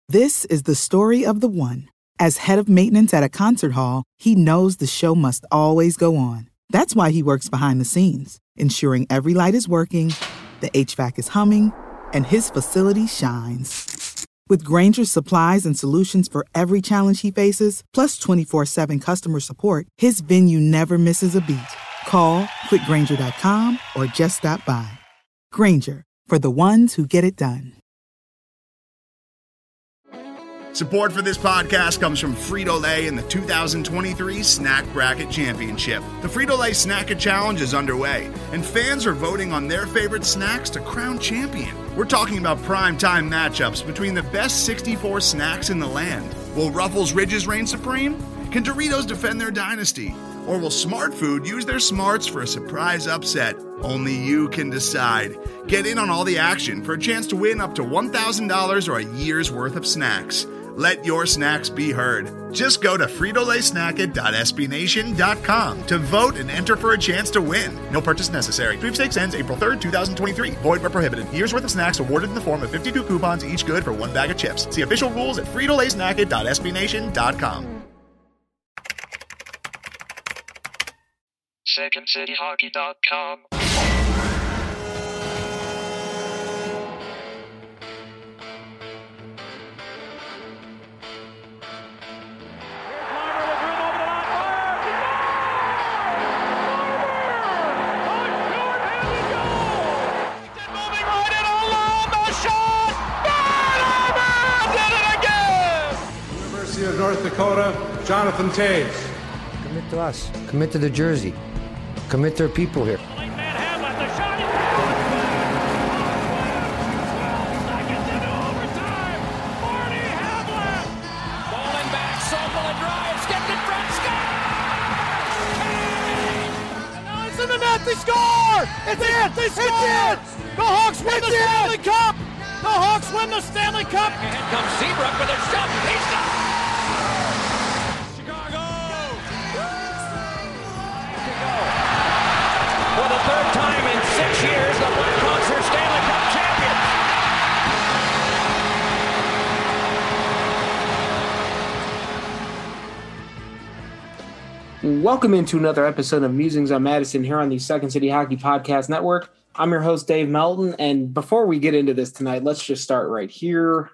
This is the story of the one. As head of maintenance at a concert hall, he knows the show must always go on. That's why he works behind the scenes, ensuring every light is working, the HVAC is humming, and his facility shines. With Grainger's supplies and solutions for every challenge he faces, plus 24/7 customer support, his venue never misses a beat. Call quickgrainger.com or just stop by. Grainger, for the ones who get it done. Support for this podcast comes from Frito-Lay in the 2023 Snack Bracket Championship. The Frito-Lay Snack-It Challenge is underway, and fans are voting on their favorite snacks to crown champion. We're talking about prime-time matchups between the best 64 snacks in the land. Will Ruffles Ridges reign supreme? Can Doritos defend their dynasty? Or will Smart Food use their smarts for a surprise upset? Only you can decide. Get in on all the action for a chance to win up to $1,000 or a year's worth of snacks. Let your snacks be heard. Just go to fritolaysnacket.sbnation.com to vote and enter for a chance to win. No purchase necessary. Sweepstakes ends April 3rd, 2023. Void where prohibited. Year's worth of snacks awarded in the form of 52 coupons, each good for one bag of chips. See official rules at fritolaysnacket.sbnation.com. SecondCityHockey.com. Of North Dakota, Jonathan Toews. Commit to us. Commit to the jersey. Commit to our people here. They score! It's in! They score! The Hawks win the Stanley Cup! The Hawks win the Stanley Cup! Ahead comes Seabrook with a shot. He's got Chicago! For the third time in 6 years, the Blackhawks are Stanley Cup champions. Welcome into another episode of Musings on Madison here on the Second City Hockey Podcast Network. I'm your host, Dave Melton, and before we get into this tonight, let's just start right here.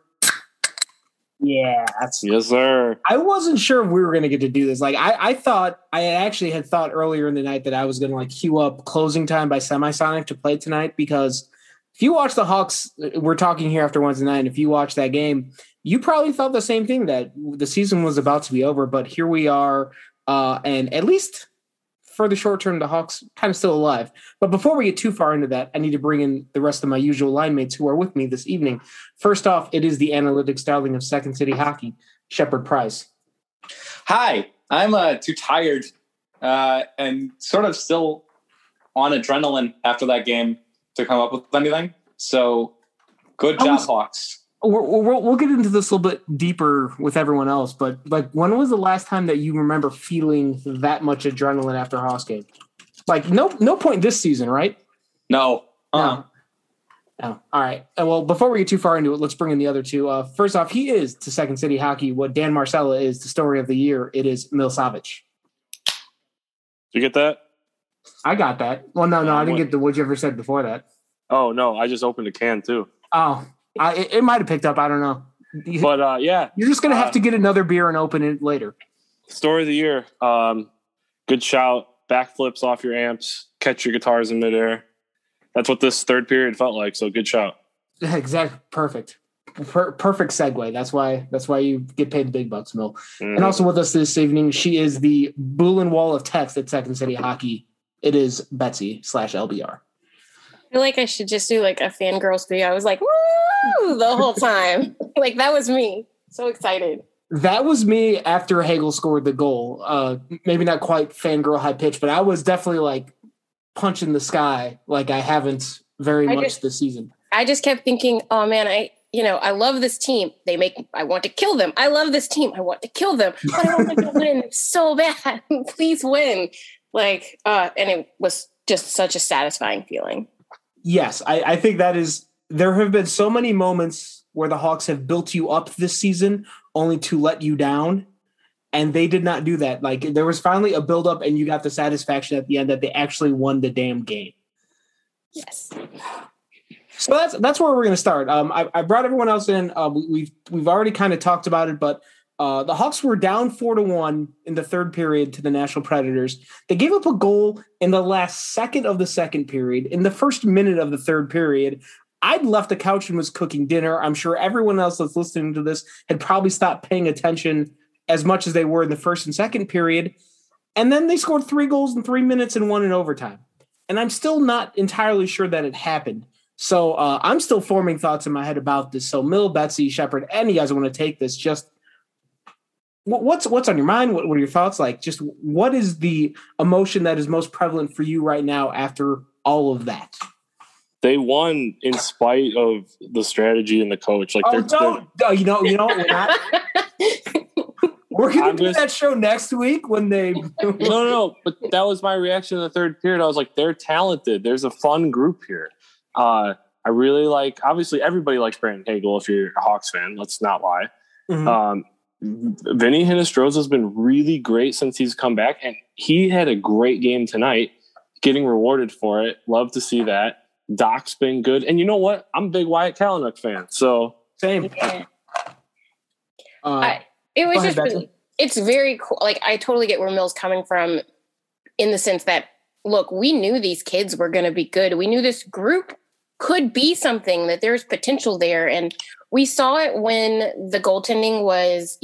Yeah. Yes, sir. I wasn't sure if we were going to get to do this. Like, I actually had thought earlier in the night that I was going to, like, queue up Closing Time by Semisonic to play tonight, because if you watch the Hawks, we're talking here after Wednesday night, and if you watch that game, you probably thought the same thing, that the season was about to be over, but here we are. And at least for the short term, the Hawks kind of still alive. But before we get too far into that, I need to bring in the rest of my usual line mates who are with me this evening. First off, it is the analytics darling of Second City Hockey, Shepard Price. Hi, I'm too tired and sort of still on adrenaline after that game to come up with anything. So good job, Hawks. We'll get into this a little bit deeper with everyone else, but like, when was the last time that you remember feeling that much adrenaline after a Hawks game? Like, no point this season, right? No. No. All right. Well, before we get too far into it, let's bring in the other two. First off, he is to Second City Hockey what Dan Marcella is the story of the year. It is Milosavljevic. Did you get that? I got that. Well, no, I didn't get the what you ever said before that. Oh, no, I just opened a can too. Oh, it might have picked up. I don't know. But, yeah. You're just going to have to get another beer and open it later. Story of the year. Good shout. Backflips off your amps. Catch your guitars in midair. That's what this third period felt like, so good shout. Exactly. Perfect. Perfect segue. That's why you get paid the big bucks, Mill. Mm. And also with us this evening, she is the Boulin Wall of text at Second City Hockey. It is Betsy /LBR. I feel like I should just do like a fangirl video. I was like, woo, the whole time. Like, that was me. So excited. That was me after Hagel scored the goal. Maybe not quite fangirl high pitch, but I was definitely like punching the sky like I haven't very much this season. I just kept thinking, oh man, I love this team. I want to kill them. I love this team. I want to kill them. But I want them to win so bad. Please win. Like, and it was just such a satisfying feeling. Yes, I think that is. There have been so many moments where the Hawks have built you up this season only to let you down. And they did not do that. Like, there was finally a buildup, and you got the satisfaction at the end that they actually won the damn game. Yes. So that's where we're going to start. I brought everyone else in. We've already kind of talked about it, but the Hawks were down 4-1 in the third period to the Nashville Predators. They gave up a goal in the last second of the second period. In the first minute of the third period, I'd left the couch and was cooking dinner. I'm sure everyone else that's listening to this had probably stopped paying attention as much as they were in the first and second period. And then they scored 3 goals in 3 minutes and 1 in overtime. And I'm still not entirely sure that it happened. So I'm still forming thoughts in my head about this. So Mill, Betsy, Shepard, any of you guys want to take this, just what's on your mind? What are your thoughts? Like, just what is the emotion that is most prevalent for you right now after all of that? They won in spite of the strategy and the coach. Like, you know, we're not. We're going to do that show next week when they. No. But that was my reaction in the third period. I was like, they're talented. There's a fun group here. I really like. Obviously, everybody likes Brandon Hagel. If you're a Hawks fan, let's not lie. Mm-hmm. Vinny Hinostroza has been really great since he's come back, and he had a great game tonight, getting rewarded for it. Love to see that. Doc's been good, and you know what? I'm a big Wyatt Kalynuk fan. So same. Yeah. It was just really, it's very cool. Like, I totally get where Mill's coming from in the sense that, look, we knew these kids were going to be good. We knew this group could be something, that there's potential there. And we saw it when the goaltending was,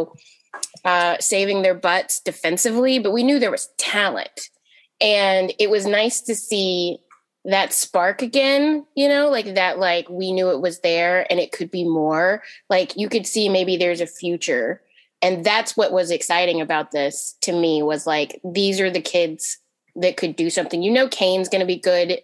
saving their butts defensively, but we knew there was talent. And it was nice to see that spark again, like we knew it was there and it could be more. Like, you could see maybe there's a future. And that's what was exciting about this to me, was like, these are the kids that could do something. Kane's going to be good.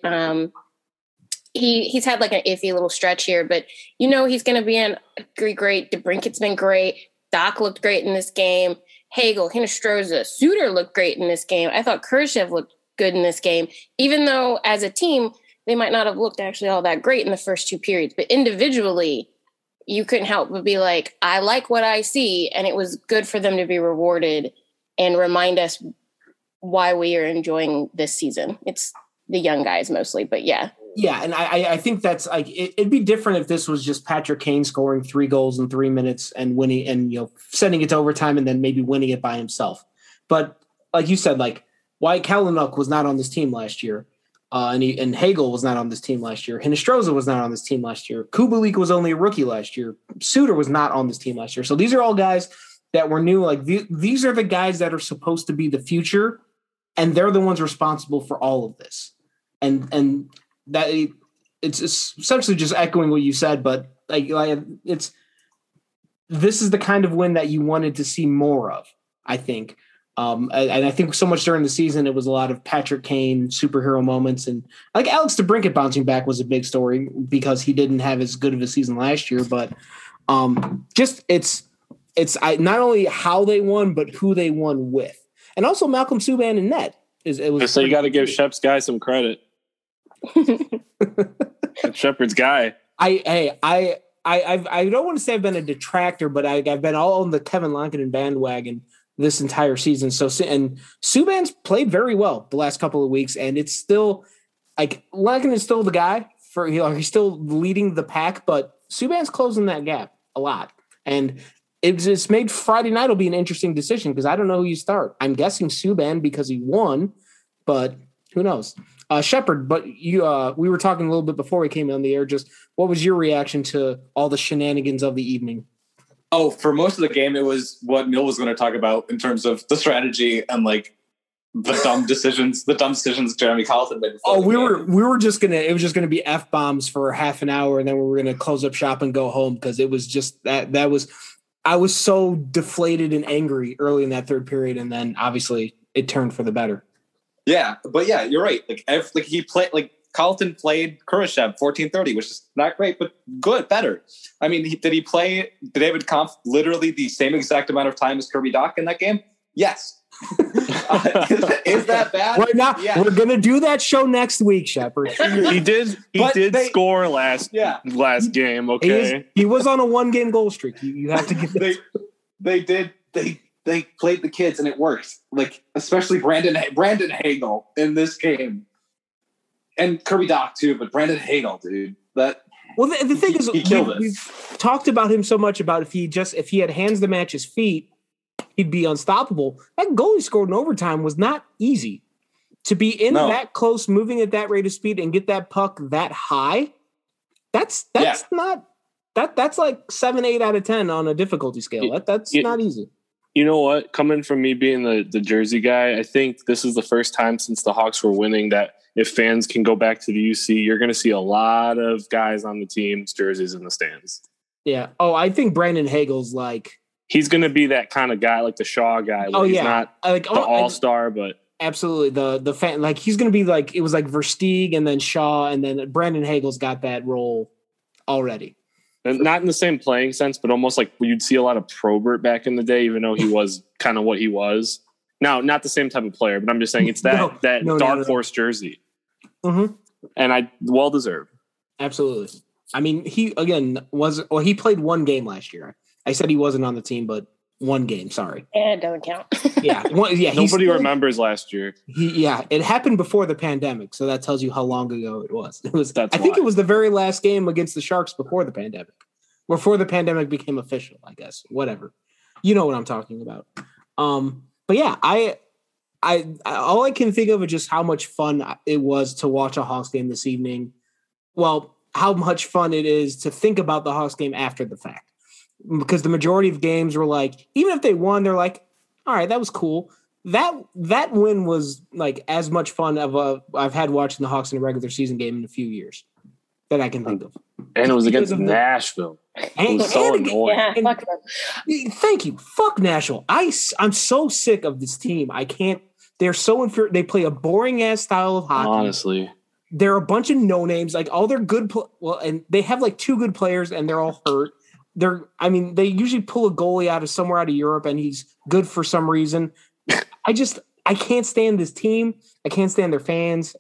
He's had like an iffy little stretch here, but he's going to be great. DeBrincat's been great. Doc looked great in this game. Hagel, Hinostroza, Suter looked great in this game. I thought Khrushchev looked good in this game, even though as a team, they might not have looked actually all that great in the first 2 periods, but individually, you couldn't help but be like, I like what I see. And it was good for them to be rewarded and remind us why we are enjoying this season. It's the young guys mostly, but yeah. Yeah. And I think that's like, it'd be different if this was just Patrick Kane scoring 3 goals in 3 minutes and winning and, sending it to overtime and then maybe winning it by himself. But like you said, like, Wyatt Kalynuk was not on this team last year. And Hagel was not on this team last year. Hinostroza was not on this team last year. Kubalik was only a rookie last year. Suter was not on this team last year. So these are all guys that were new. Like, these are the guys that are supposed to be the future, and they're the ones responsible for all of this. And that it's essentially just echoing what you said, but like this is the kind of win that you wanted to see more of, I think. And I think so much during the season, it was a lot of Patrick Kane superhero moments, and like Alex DeBrincat bouncing back was a big story because he didn't have as good of a season last year. But it's not only how they won, but who they won with, and also Malcolm Subban and net. So you got to give Shep's guy some credit. Shepard's guy. I don't want to say I've been a detractor, but I've been all on the Kevin Lankinen bandwagon this entire season. So, and Subban's played very well the last couple of weeks, and it's still like Lankinen is still the guy for, he's still leading the pack, but Subban's closing that gap a lot. And it's made Friday night will be an interesting decision because I don't know who you start. I'm guessing Subban because he won, but who knows? Shepard, but you, we were talking a little bit before we came on the air. Just what was your reaction to all the shenanigans of the evening? Oh, for most of the game, it was what Mill was going to talk about in terms of the strategy and like the dumb decisions Jeremy Colleton made. We were just gonna, it was just gonna be F-bombs for half an hour, and then we were gonna close up shop and go home because it was just I was so deflated and angry early in that third period, and then obviously it turned for the better. Yeah, but yeah, you're right. Like he played, like Colleton played Khrushchev 14-30, which is not great, but good, better. I mean, did he play David Kampf literally the same exact amount of time as Kirby Dach in that game? Yes. Is that bad? We're gonna do that show next week, Shepard. He did score last game. Okay, he was on a 1-game goal streak. You have to give it. They played the kids and it worked. Like especially Brandon Hagel in this game, and Kirby Doc too. But Brandon Hagel, dude, the thing is, he killed we've talked about him so much about if he had hands to match his feet, he'd be unstoppable. That goal he scored in overtime was not easy. To be that close, moving at that rate of speed, and get that puck that high, that's not that's like 7, 8 out of 10 on a difficulty scale. That's not easy. You know what? Coming from me being the Jersey guy, I think this is the first time since the Hawks were winning that if fans can go back to the UC, you're going to see a lot of guys on the team's jerseys in the stands. Yeah. Oh, I think Brandon Hagel's like... He's going to be that kind of guy, like the Shaw guy. He's not the all-star, but... Absolutely. The fan, like he's going to be like, it was like Versteeg and then Shaw, and then Brandon Hagel's got that role already. And not in the same playing sense, but almost like you'd see a lot of Probert back in the day, even though he was kind of what he was. Now, not the same type of player, but I'm just saying it's that dark horse jersey. Mm-hmm. And well deserved. Absolutely. I mean, he played 1 game last year. I said he wasn't on the team, but 1 game. Sorry. It don't count. Nobody remembers last year. It happened before the pandemic, so that tells you how long ago it was. I think it was the very last game against the Sharks before the pandemic. Before the pandemic became official, I guess. Whatever. You know what I'm talking about. But yeah, I all I can think of is just how much fun it was to watch a Hawks game this evening. Well, how much fun it is to think about the Hawks game after the fact. Because the majority of games were like, even if they won, they're like, all right, that was cool. That win was like as much fun I've had watching the Hawks in a regular season game in a few years that I can think of. And it was against Nashville. It was so annoying. Thank you. Fuck Nashville. I'm so sick of this team. I can't. They're so inferior. They play a boring ass style of hockey. Honestly, they're a bunch of no names. Like all their good. And they have like 2 good players, and they're all hurt. They usually pull a goalie out of somewhere out of Europe, and he's good for some reason. I can't stand this team. I can't stand their fans.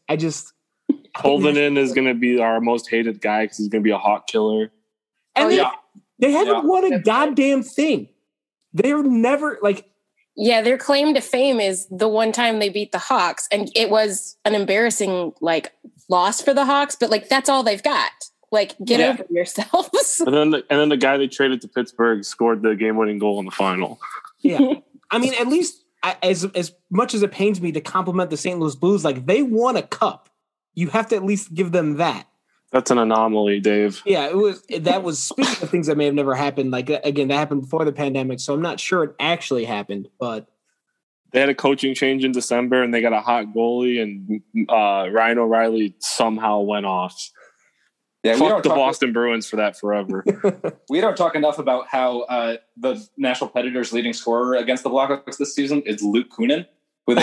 Colvin is going to be our most hated guy because he's going to be a Hawk killer. And they haven't won a goddamn thing. They're never like. Yeah, their claim to fame is the one time they beat the Hawks, and it was an embarrassing loss for the Hawks. But that's all they've got. Get over yourselves. And then the guy they traded to Pittsburgh scored the game-winning goal in the final. Yeah, I mean, at least as much as it pains me to compliment the St. Louis Blues, they won a cup. You have to at least give them that. That's an anomaly, Dave. Yeah, that was speaking of things that may have never happened. Again, that happened before the pandemic, so I'm not sure it actually happened. But they had a coaching change in December, and they got a hot goalie, and Ryan O'Reilly somehow went off. Yeah, fuck the Boston Bruins for that forever. We don't talk enough about how the Nashville Predators' leading scorer against the Blackhawks this season is Luke Kunin, who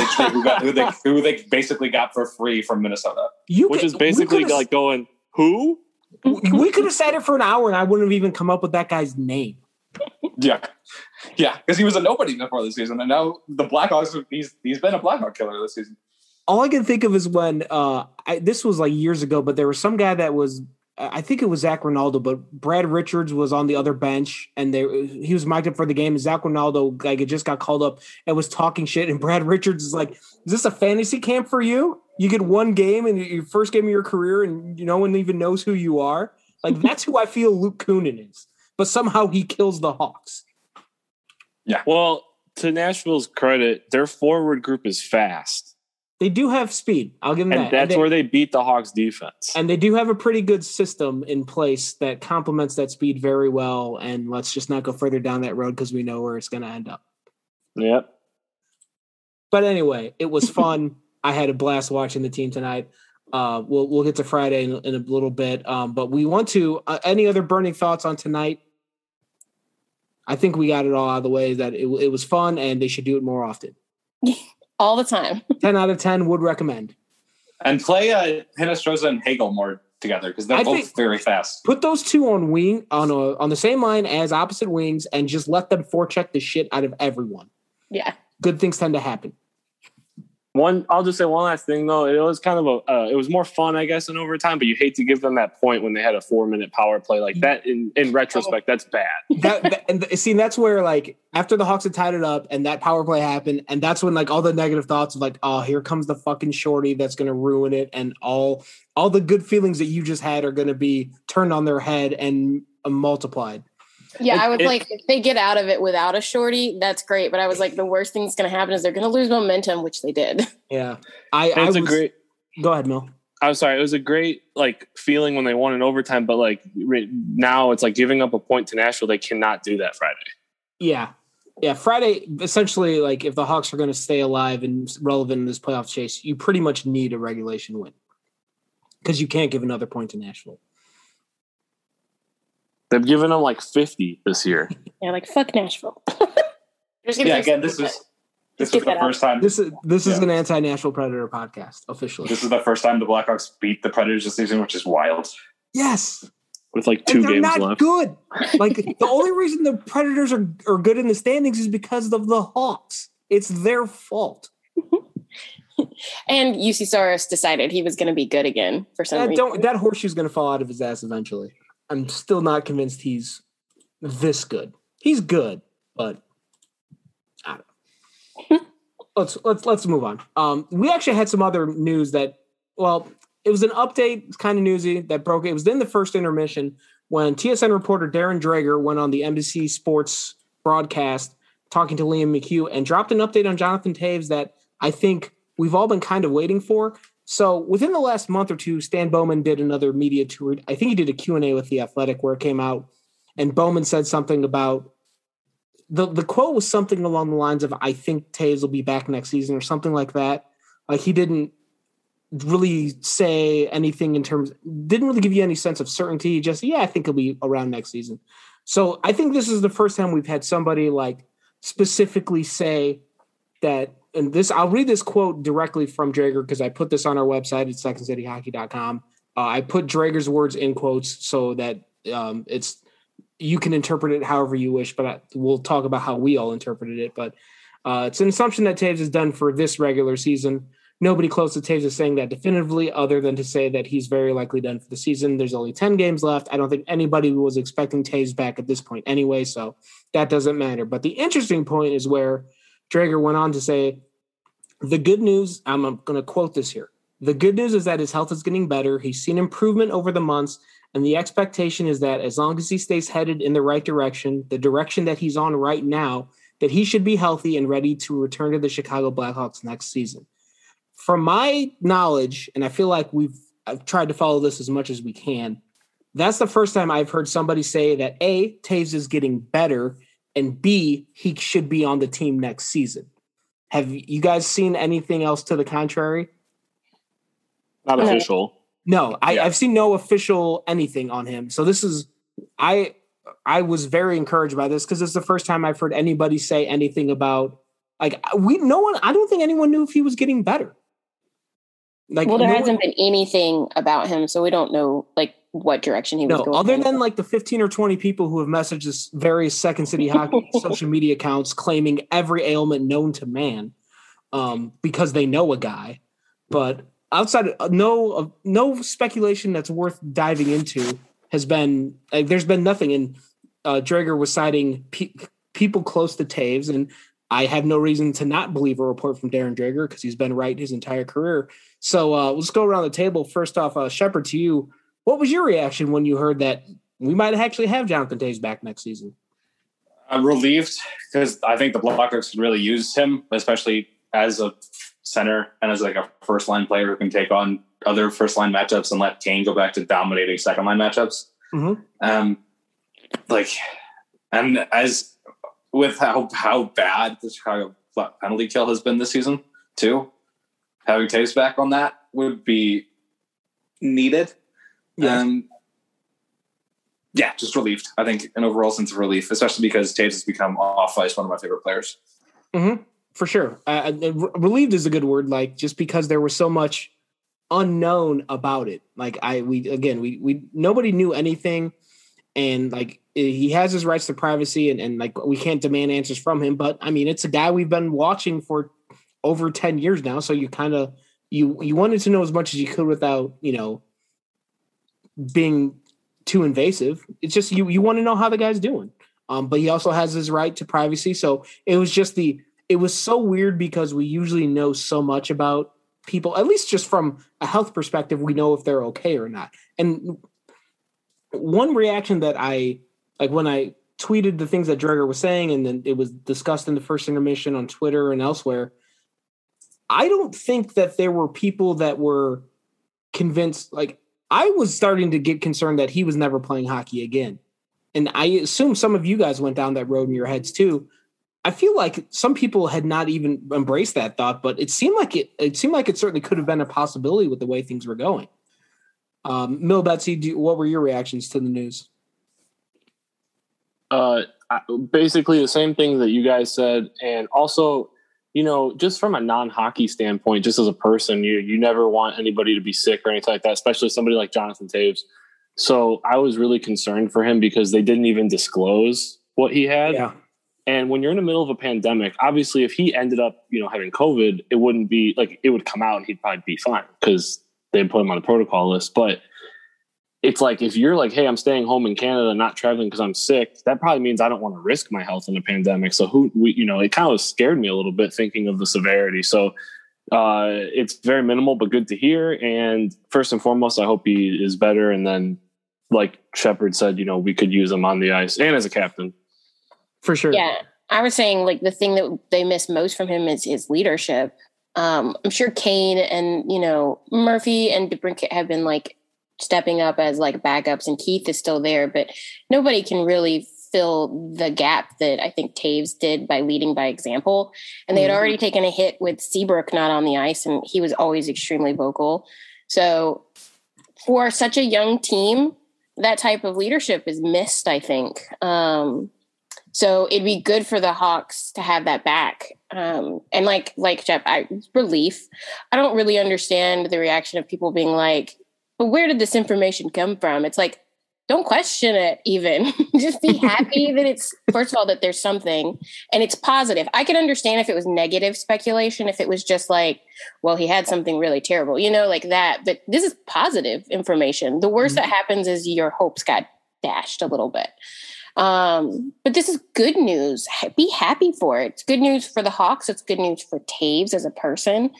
they basically got for free from Minnesota. Which is basically going, who? We could have sat here for an hour and I wouldn't have even come up with that guy's name. Yeah, because he was a nobody before the season, and now the Blackhawks. He's been a Blackhawk killer this season. All I can think of is when this was years ago, but there was some guy that was. I think it was Zach Ronaldo, but Brad Richards was on the other bench, and he was mic'd up for the game. And Zach Ronaldo, it just got called up and was talking shit. And Brad Richards is like, "Is this a fantasy camp for you? You get 1 game and your first game of your career, and no one even knows who you are." That's who I feel Luke Kunin is. But somehow he kills the Hawks. Yeah. Well, to Nashville's credit, their forward group is fast. They do have speed. I'll give them that. And that's where they beat the Hawks defense. And they do have a pretty good system in place that complements that speed very well. And let's just not go further down that road because we know where it's going to end up. Yep. But anyway, it was fun. I had a blast watching the team tonight. We'll get to Friday in a little bit. But we want to any other burning thoughts on tonight? I think we got it all out of the way that it was fun and they should do it more often. All the time. 10 out of 10 would recommend. And play Hinostroza and Hagel more together because they're both very fast. Put those 2 on wing on the same line as opposite wings and just let them forecheck the shit out of everyone. Yeah. good things tend to happen. I'll just say one last thing though. It was kind of it was more fun, I guess, in overtime, but you hate to give them that point when they had a 4-minute power play like that. In retrospect, that's bad. And that's where, like, after the Hawks had tied it up and that power play happened, and that's when, like, all the negative thoughts of, like, oh, here comes the fucking shorty that's going to ruin it, and all the good feelings that you just had are going to be turned on their head and multiplied. Yeah, I was like, if they get out of it without a shorty, that's great. But I was like, the worst thing that's going to happen is they're going to lose momentum, which they did. Yeah. Go ahead, Mel. I'm sorry. It was a great, like, feeling when they won in overtime, but, like, now it's like giving up a point to Nashville. They cannot do that Friday. Yeah. Yeah, Friday, essentially, like, if the Hawks are going to stay alive and relevant in this playoff chase, you pretty much need a regulation win because you can't give another point to Nashville. They've given them like 50 this year. Yeah, like fuck Nashville. Again, this is the first time. This is an anti-Nashville Predator podcast officially. This is the first time the Blackhawks beat the Predators this season, which is wild. Yes, with like 2 games left. They're not good. Like the only reason the Predators are good in the standings is because of the Hawks. It's their fault. And UC Soros decided he was going to be good again for some reason. That horseshoe's going to fall out of his ass eventually. I'm still not convinced he's this good. He's good, but I don't know. Let's move on. We actually had some other news that, well, it was an update. It's kind of newsy that broke. It was in the first intermission when TSN reporter Darren Dreger went on the NBC Sports broadcast talking to Liam McHugh and dropped an update on Jonathan Toews that I think we've all been kind of waiting for. So within the last month or two, Stan Bowman did another media tour. I think he did a Q&A with The Athletic where it came out, and Bowman said something about the quote was something along the lines of, I think Toews will be back next season or something like that. Like he didn't really say anything didn't really give you any sense of certainty. Just, I think he'll be around next season. So I think this is the first time we've had somebody like specifically say that. And I'll read this quote directly from Dreger because I put this on our website at secondcityhockey.com. I put Dreger's words in quotes so that you can interpret it however you wish, but we'll talk about how we all interpreted it. But it's an assumption that Toews is done for this regular season. Nobody close to Toews is saying that definitively other than to say that he's very likely done for the season. There's only 10 games left. I don't think anybody was expecting Toews back at this point anyway, so that doesn't matter. But the interesting point is where Dreger went on to say, the good news, I'm going to quote this here. The good news is that his health is getting better. He's seen improvement over the months, and the expectation is that as long as he stays headed in the right direction, the direction that he's on right now, that he should be healthy and ready to return to the Chicago Blackhawks next season. From my knowledge, and I feel like I've tried to follow this as much as we can, that's the first time I've heard somebody say that A, Toews is getting better, and B, he should be on the team next season. Have you guys seen anything else to the contrary? Not official. No, I've seen no official anything on him. So this is, I was very encouraged by this because it's the first time I've heard anybody say anything about, like, I don't think anyone knew if he was getting better. Like, well, there hasn't been anything about him, so we don't know, like, what direction he was going. Other than, like, the 15 or 20 people who have messaged us various Second City Hockey social media accounts claiming every ailment known to man because they know a guy. But outside of no speculation that's worth diving into has been, like, there's been nothing. And Dreger was citing people close to Toews, and I have no reason to not believe a report from Darren Dreger because he's been right his entire career. So let's go around the table. First off, Shepard, to you, what was your reaction when you heard that we might actually have Jonathan Toews back next season? I'm relieved because I think the Blackhawks could really use him, especially as a center and as like a first-line player who can take on other first-line matchups and let Kane go back to dominating second-line matchups. Mm-hmm. And as with how bad the Chicago penalty kill has been this season, too, having Toews back on that would be needed. Yes. Just relieved. I think an overall sense of relief, especially because Toews has become off ice one of my favorite players. Mm-hmm. For sure. Relieved is a good word, like, just because there was so much unknown about it. Like, we nobody knew anything. And, like, he has his rights to privacy, and like we can't demand answers from him. But I mean, it's a guy we've been watching for over 10 years now, so you kind of you wanted to know as much as you could without being too invasive. It's just you want to know how the guy's doing. But he also has his right to privacy. So it was just it was so weird because we usually know so much about people, at least just from a health perspective, we know if they're okay or not. And one reaction that I like when I tweeted the things that Dreger was saying, and then it was discussed in the first intermission on Twitter and elsewhere, I don't think that there were people that were convinced. Like, I was starting to get concerned that he was never playing hockey again. And I assume some of you guys went down that road in your heads too. I feel like some people had not even embraced that thought, but it seemed like it certainly could have been a possibility with the way things were going. Mill, Betsy, what were your reactions to the news? Basically the same thing that you guys said. And also, just from a non-hockey standpoint, just as a person, you never want anybody to be sick or anything like that, especially somebody like Jonathan Toews. So I was really concerned for him because they didn't even disclose what he had. Yeah. And when you're in the middle of a pandemic, obviously if he ended up, having COVID, it wouldn't be like, it would come out and he'd probably be fine because they'd put him on the protocol list. But it's like, if you're like, hey, I'm staying home in Canada, not traveling because I'm sick, that probably means I don't want to risk my health in a pandemic. So it kind of scared me a little bit thinking of the severity. So it's very minimal, but good to hear. And first and foremost, I hope he is better. And then, like Shepard said, we could use him on the ice and as a captain. For sure. Yeah. I was saying, like, the thing that they miss most from him is his leadership. I'm sure Kane and, Murphy and DeBrincat have been like stepping up as like backups, and Keith is still there, but nobody can really fill the gap that I think Toews did by leading by example. And they had already taken a hit with Seabrook not on the ice, and he was always extremely vocal. So for such a young team, that type of leadership is missed, I think. So it'd be good for the Hawks to have that back. And like Jeff, relief. I don't really understand the reaction of people being like, but where did this information come from? It's like, don't question it even. Just be happy that it's, first of all, that there's something and it's positive. I could understand if it was negative speculation, if it was just like, well, he had something really terrible, like that. But this is positive information. The worst that happens is your hopes got dashed a little bit. But this is good news. Be happy for it. It's good news for the Hawks. It's good news for Toews as a person.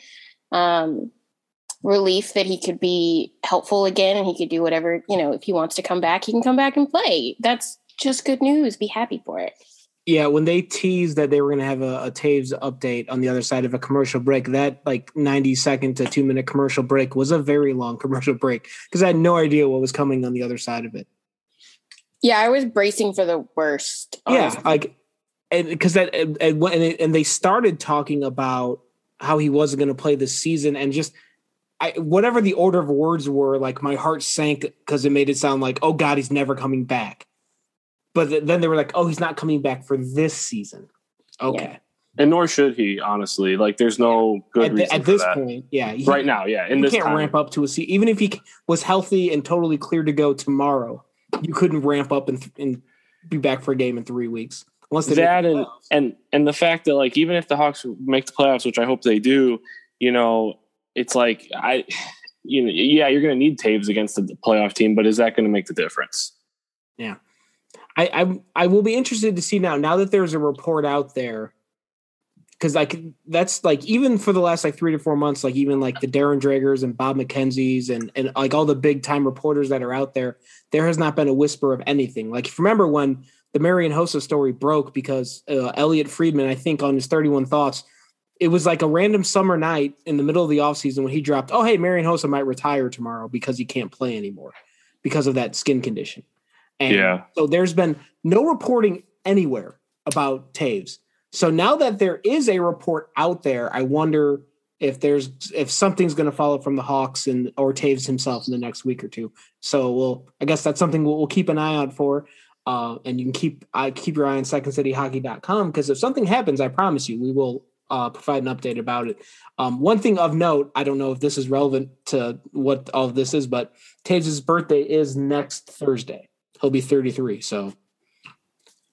Relief that he could be helpful again and he could do whatever, if he wants to come back, he can come back and play. That's just good news. Be happy for it. Yeah, when they teased that they were going to have a Toews update on the other side of a commercial break, that like 90-second to 2-minute commercial break was a very long commercial break because I had no idea what was coming on the other side of it. Yeah, I was bracing for the worst. Honestly. Yeah, and they started talking about how he wasn't going to play this season, and just whatever the order of words were, like my heart sank because it made it sound like, oh God, he's never coming back. But then they were like, oh, he's not coming back for this season. Okay. Yeah. And nor should he, honestly. Like, there's no good reason at this point. Yeah, right now, yeah. You can't ramp up to a season, even if he was healthy and totally clear to go tomorrow. You couldn't ramp up and be back for a game in 3 weeks. Unless they that and the fact that, like, even if the Hawks make the playoffs, which I hope they do, it's like you're going to need Toews against the playoff team, but is that going to make the difference? Yeah, I will be interested to see now that there's a report out there, because that's like even for the last 3 to 4 months, like even like the Darren Dragers and Bob McKenzie's and like all the big time reporters that are out there, there has not been a whisper of anything. Like, if you remember when the Marian Hossa story broke, because Elliot Friedman, I think on his 31 Thoughts, it was like a random summer night in the middle of the offseason when he dropped, oh, hey, Marian Hossa might retire tomorrow because he can't play anymore because of that skin condition. And so there's been no reporting anywhere about Toews. So now that there is a report out there, I wonder if something's going to follow from the Hawks or Toews himself in the next week or two. So I guess that's something we'll keep an eye out for. And you can keep your eye on SecondCityHockey.com, because if something happens, I promise you, we will provide an update about it. One thing of note, I don't know if this is relevant to what all of this is, but Toews' birthday is next Thursday. He'll be 33. So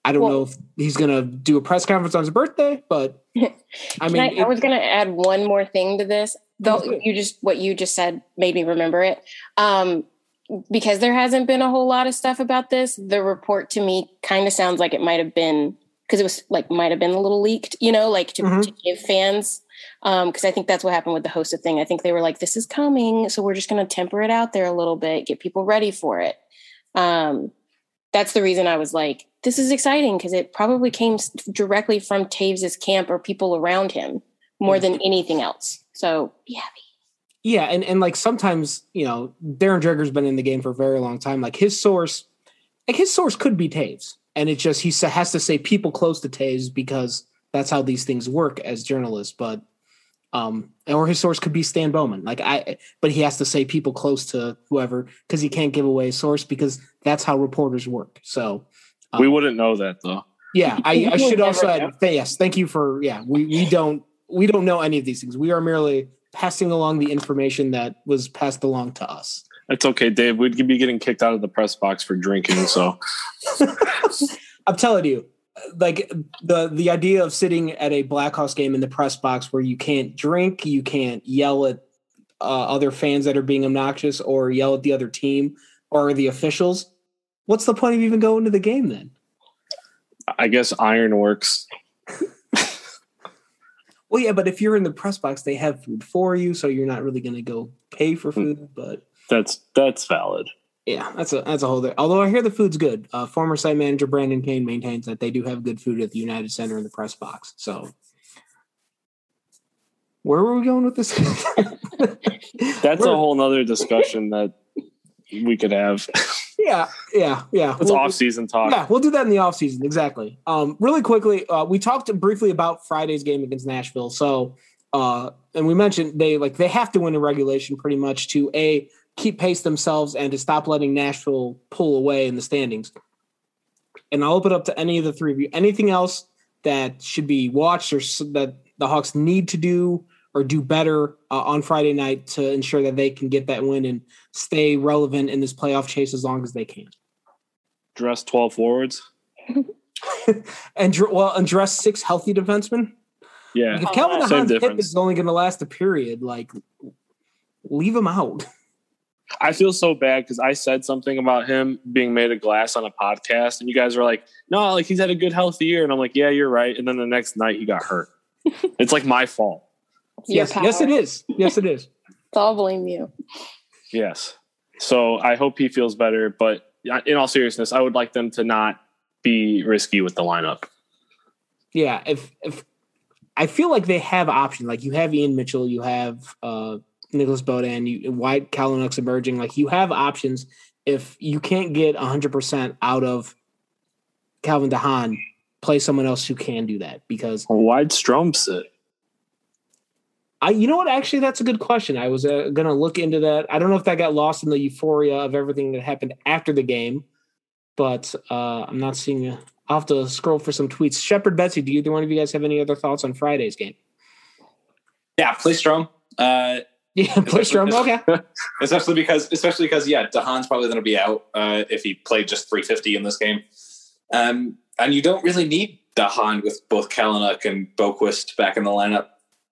I don't know if he's going to do a press conference on his birthday, but I mean, I was going to add one more thing to this. Though what you just said made me remember it. Because there hasn't been a whole lot of stuff about this. The report to me kind of sounds like it might have been, because it was like, might have been a little leaked, to give fans. Because I think that's what happened with the hosted thing. I think they were like, this is coming, so we're just going to temper it out there a little bit, get people ready for it. That's the reason I was like, this is exciting, because it probably came directly from Taves's camp or people around him more than anything else. So yeah. Yeah, and like sometimes, Darren Dreger's been in the game for a very long time. Like his source could be Taves. And it just, he has to say people close to Taves because that's how these things work as journalists. But, or his source could be Stan Bowman. But he has to say people close to whoever, because he can't give away a source, because that's how reporters work. So we wouldn't know that though. Yeah, I should also add, yes, thank you for, we don't know any of these things. We are merely passing along the information that was passed along to us. It's okay, Dave. We'd be getting kicked out of the press box for drinking. So I'm telling you, like the idea of sitting at a Blackhawks game in the press box where you can't drink, you can't yell at other fans that are being obnoxious or yell at the other team or the officials. What's the point of even going to the game then? I guess ironworks. Well, yeah, but if you're in the press box, they have food for you, so you're not really going to go pay for food. But that's valid. Yeah, that's a whole thing. Although I hear the food's good. Former site manager Brandon Kane maintains that they do have good food at the United Center in the press box. So where were we going with this? That's a whole nother discussion that we could have. Yeah. It's off-season talk. Yeah, we'll do that in the off-season. Exactly. Really quickly, we talked briefly about Friday's game against Nashville. So, and we mentioned they have to win in regulation pretty much to keep pace themselves and to stop letting Nashville pull away in the standings. And I'll open up to any of the three of you. Anything else that should be watched or that the Hawks need to do or do better on Friday night to ensure that they can get that win and stay relevant in this playoff chase as long as they can? Dress 12 forwards. and dress 6 healthy defensemen. Yeah. Like if Calvin DeHaan's hip is only going to last a period, leave him out. I feel so bad because I said something about him being made of glass on a podcast, and you guys were like, no, he's had a good healthy year. And I'm like, yeah, you're right. And then the next night he got hurt. It's my fault. Yes, it is. Yes, it is. It's all blame you. Yes. So I hope he feels better. But in all seriousness, I would like them to not be risky with the lineup. Yeah. If I feel like they have options, you have Ian Mitchell, you have Nicholas Beaudin, White Kalinuk's emerging. You have options. If you can't get 100% out of Calvin DeHaan, play someone else who can do that, because why'd Strome sit? You know what? Actually, that's a good question. I was going to look into that. I don't know if that got lost in the euphoria of everything that happened after the game, but I'm not seeing it. I'll have to scroll for some tweets. Shepard, Betsy, do either one of you guys have any other thoughts on Friday's game? Yeah, play Strome. Play Strome. Okay. especially because DeHaan's probably going to be out if he played just 350 in this game. And you don't really need DeHaan with both Kalinuk and Boquist back in the lineup.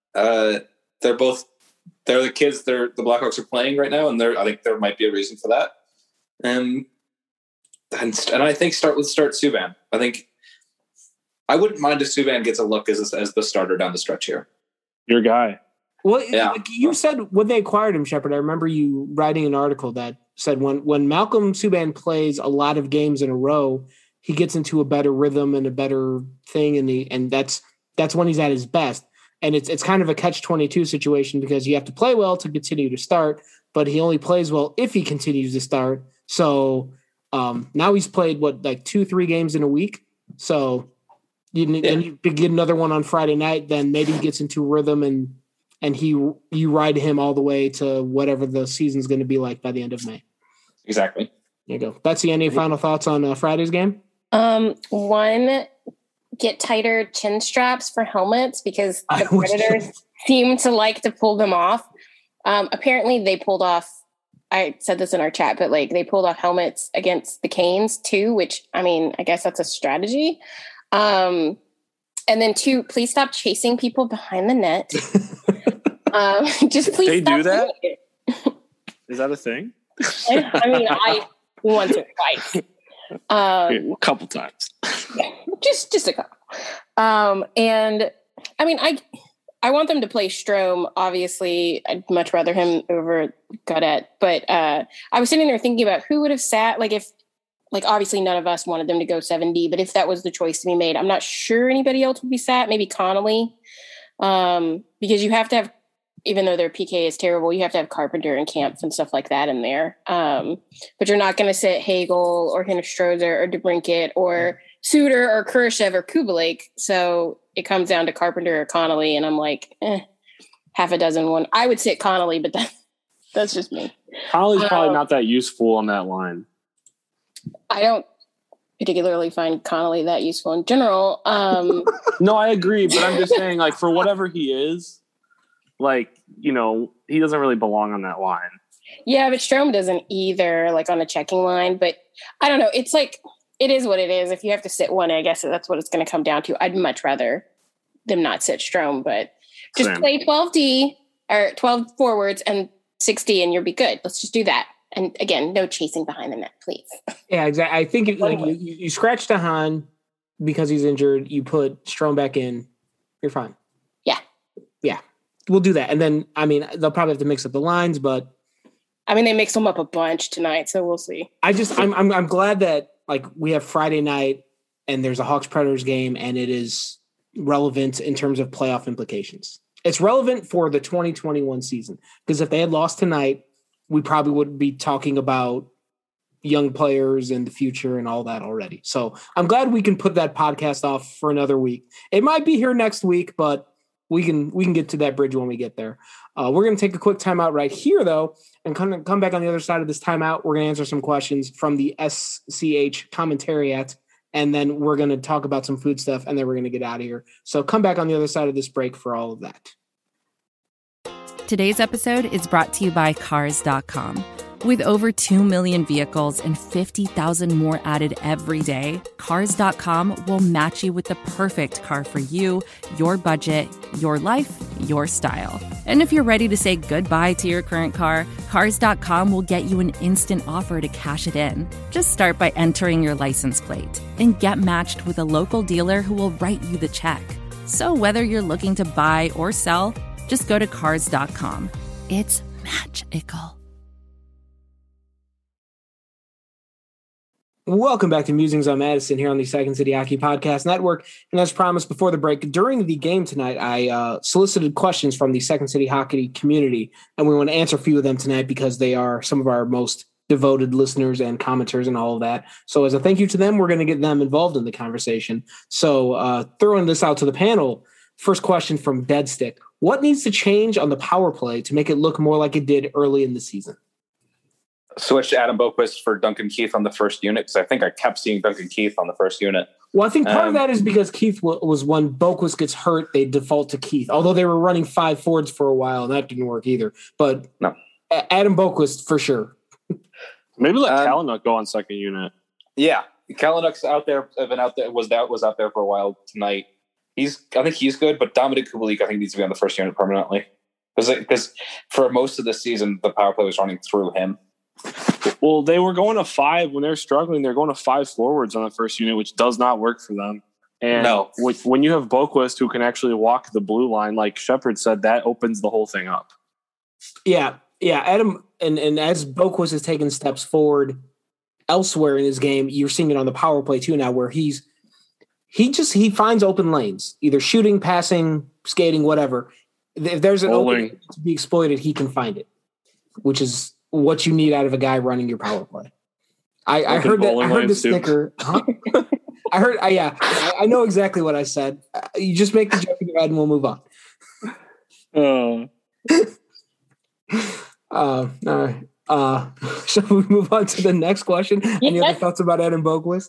They're the kids the Blackhawks are playing right now, and I think there might be a reason for that. And I think start Subban. I think I wouldn't mind if Subban gets a look as the starter down the stretch here. Your guy. Well, yeah. You said when they acquired him, Shepard, I remember you writing an article that said when Malcolm Subban plays a lot of games in a row, he gets into a better rhythm and a better thing, and that's when he's at his best. And it's kind of a catch-22 situation because you have to play well to continue to start, but he only plays well if he continues to start. So now he's played 2-3 games in a week. So and you get another one on Friday night, then maybe he gets into rhythm and you ride him all the way to whatever the season's going to be like by the end of May. Exactly. There you go. Betsy, any final thoughts on Friday's game? One, get tighter chin straps for helmets because the Predators seem to like to pull them off. Apparently they pulled off I said this in our chat, but like they pulled off helmets against the Canes too, which I mean, I guess that's a strategy. And then 2, please stop chasing people behind the net. Just please. They stop do that? doing it. Is that a thing? I mean, I once or twice. A couple times. just a couple. And I mean, I want them to play Strome. Obviously, I'd much rather him over Gaudette. But I was sitting there thinking about who would have sat. Like if, like obviously none of us wanted them to go 7D, but if that was the choice to be made, I'm not sure anybody else would be sat. Maybe Connolly, because you have to have, even though their PK is terrible, you have to have Carpenter and Kampf and stuff like that in there. But you're not going to sit Hagel or Hinostroza or DeBrincat or Suter or Kurashev or Kubalik. So it comes down to Carpenter or Connolly, and I'm like, half a dozen one. I would sit Connolly, but that's just me. Connolly's probably not that useful on that line. I don't particularly find Connolly that useful in general. No, I agree, but I'm just saying, like, for whatever he is, like, you know, he doesn't really belong on that line. Yeah, but Strome doesn't either, like on a checking line. But I don't know. It's like, it is what it is. If you have to sit one, I guess that's what it's going to come down to. I'd much rather them not sit Strome, but just play 12D or 12 forwards and 6D and you'll be good. Let's just do that. And again, no chasing behind the net, please. Yeah, exactly. I think you scratch DeHaan because he's injured. You put Strome back in. You're fine. Yeah. We'll do that. And then, I mean, they'll probably have to mix up the lines, but I mean, they mixed them up a bunch tonight, so we'll see. I'm glad that like we have Friday night and there's a Hawks Predators game and it is relevant in terms of playoff implications. It's relevant for the 2021 season because if they had lost tonight, we probably would be talking about young players and the future and all that already. So I'm glad we can put that podcast off for another week. It might be here next week, but we can get to that bridge when we get there. We're going to take a quick timeout right here, though, and come back on the other side of this timeout. We're going to answer some questions from the SCH commentariat, and then we're going to talk about some food stuff, and then we're going to get out of here. So come back on the other side of this break for all of that. Today's episode is brought to you by Cars.com. With over 2 million vehicles and 50,000 more added every day, Cars.com will match you with the perfect car for you, your budget, your life, your style. And if you're ready to say goodbye to your current car, Cars.com will get you an instant offer to cash it in. Just start by entering your license plate and get matched with a local dealer who will write you the check. So whether you're looking to buy or sell, just go to Cars.com. It's magical. Welcome back to Musings on Madison here on the Second City Hockey Podcast Network. And as promised before the break, during the game tonight, I solicited questions from the Second City Hockey community, and we want to answer a few of them tonight because they are some of our most devoted listeners and commenters and all of that. So as a thank you to them, we're going to get them involved in the conversation. So throwing this out to the panel, first question from Deadstick. What needs to change on the power play to make it look more like it did early in the season? Switch to Adam Boqvist for Duncan Keith on the first unit because I think I kept seeing Duncan Keith on the first unit. Well, I think part of that is because Keith was when Boqvist gets hurt, they default to Keith. Although they were running 5 forwards for a while, and that didn't work either. But no, Adam Boqvist for sure. Maybe let Kalynuk go on second unit. Yeah, Kalynuk's out there. Been out there. Was out there for a while tonight. I think he's good, but Dominik Kubalik I think needs to be on the first unit permanently because for most of the season the power play was running through him. Well, they were going to 5 when they're struggling. They're going to 5 forwards on the first unit, which does not work for them. And no. When you have Boqvist who can actually walk the blue line, like Shepard said, that opens the whole thing up. Yeah. Adam, and as Boqvist has taken steps forward elsewhere in his game, you're seeing it on the power play too now, where he finds open lanes, either shooting, passing, skating, whatever. If there's an opening to be exploited, he can find it, which is what you need out of a guy running your power play. I heard the snicker. Huh? I know exactly what I said. You just make the joke in your head and we'll move on. Shall we move on to the next question? Yeah. Any other thoughts about Adam Boqvist?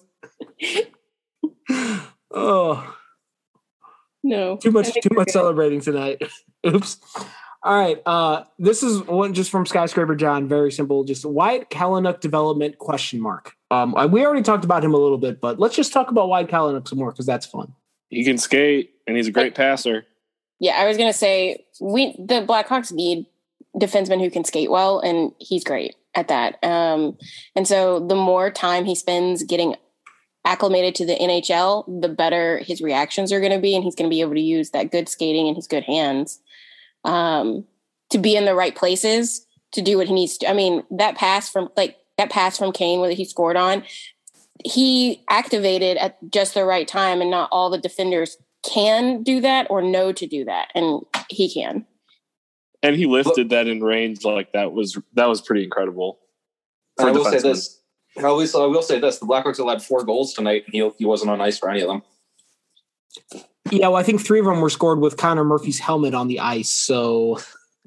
Oh, no. Too much celebrating tonight. Oops. All right. This is one just from Skyscraper John. Very simple. Just Wyatt Kalynuk development ? We already talked about him a little bit, but let's just talk about Wyatt Kalynuk some more because that's fun. He can skate and he's a great passer. Yeah, I was gonna say the Blackhawks need defensemen who can skate well, and he's great at that. And so the more time he spends getting acclimated to the NHL, the better his reactions are going to be, and he's going to be able to use that good skating and his good hands to be in the right places to do what he needs to. I mean, that pass from Kane where he scored on, he activated at just the right time, and not all the defenders can do that or know to do that, and he can. And he lifted that in range like that was pretty incredible. I will say this. I will say this: the Blackhawks allowed 4 goals tonight, and he wasn't on ice for any of them. Yeah, well, I think 3 of them were scored with Connor Murphy's helmet on the ice. So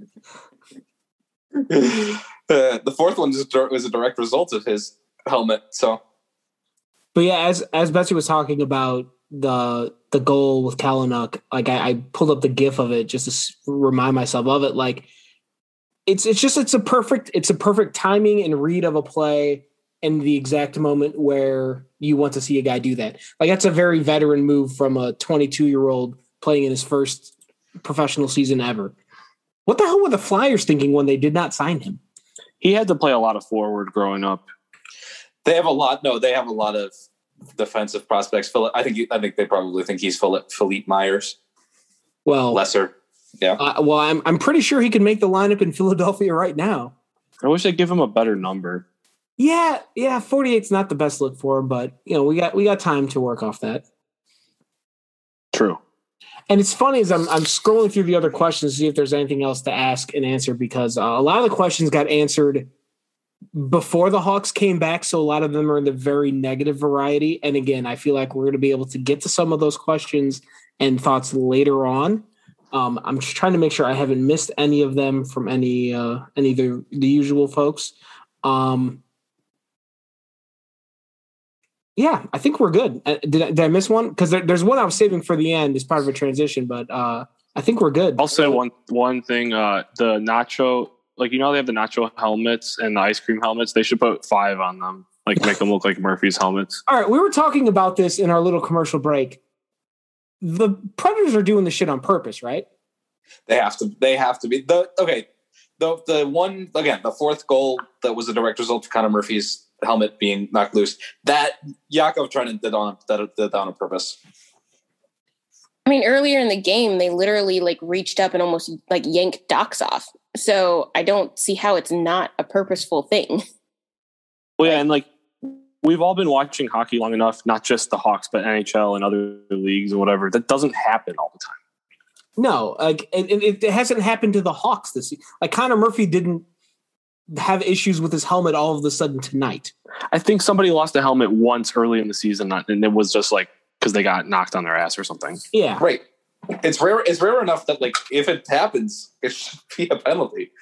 the fourth one was a direct result of his helmet. So, but yeah, as Betsy was talking about the goal with Kalynuk, like I pulled up the GIF of it just to remind myself of it. Like it's a perfect timing and read of a play in the exact moment where you want to see a guy do that. Like that's a very veteran move from a 22-year-old playing in his first professional season ever. What the hell were the Flyers thinking when they did not sign him? He had to play a lot of forward growing up. They have a lot of defensive prospects. I think they probably think he's Philippe Myers. Well, lesser. Yeah. I'm pretty sure he could make the lineup in Philadelphia right now. I wish they'd give him a better number. Yeah, 48's not the best look for him, but we got time to work off that. True. And it's funny as I'm scrolling through the other questions to see if there's anything else to ask and answer, because a lot of the questions got answered before the Hawks came back, so a lot of them are in the very negative variety. And again, I feel like we're going to be able to get to some of those questions and thoughts later on. I'm just trying to make sure I haven't missed any of them from any of the usual folks. Yeah, I think we're good. Did I miss one? Because there's one I was saving for the end as part of a transition, but I think we're good. I'll say one thing. The nacho, they have the nacho helmets and the ice cream helmets. They should put 5 on them, make them look like Murphy's helmets. All right, we were talking about this in our little commercial break. The Predators are doing this shit on purpose, right? They have to be. The one, again, the fourth goal that was a direct result of Connor Murphy's helmet being knocked loose, that Yakov Trenin did on purpose. I mean, earlier in the game, they literally reached up and almost yanked Docs off. So I don't see how it's not a purposeful thing. Well, yeah, and we've all been watching hockey long enough, not just the Hawks, but NHL and other leagues and whatever. That doesn't happen all the time. No, it hasn't happened to the Hawks this year. Connor Murphy didn't have issues with his helmet all of a sudden tonight. I think somebody lost a helmet once early in the season, and it was just because they got knocked on their ass or something. Yeah, right. It's rare enough that if it happens, it should be a penalty.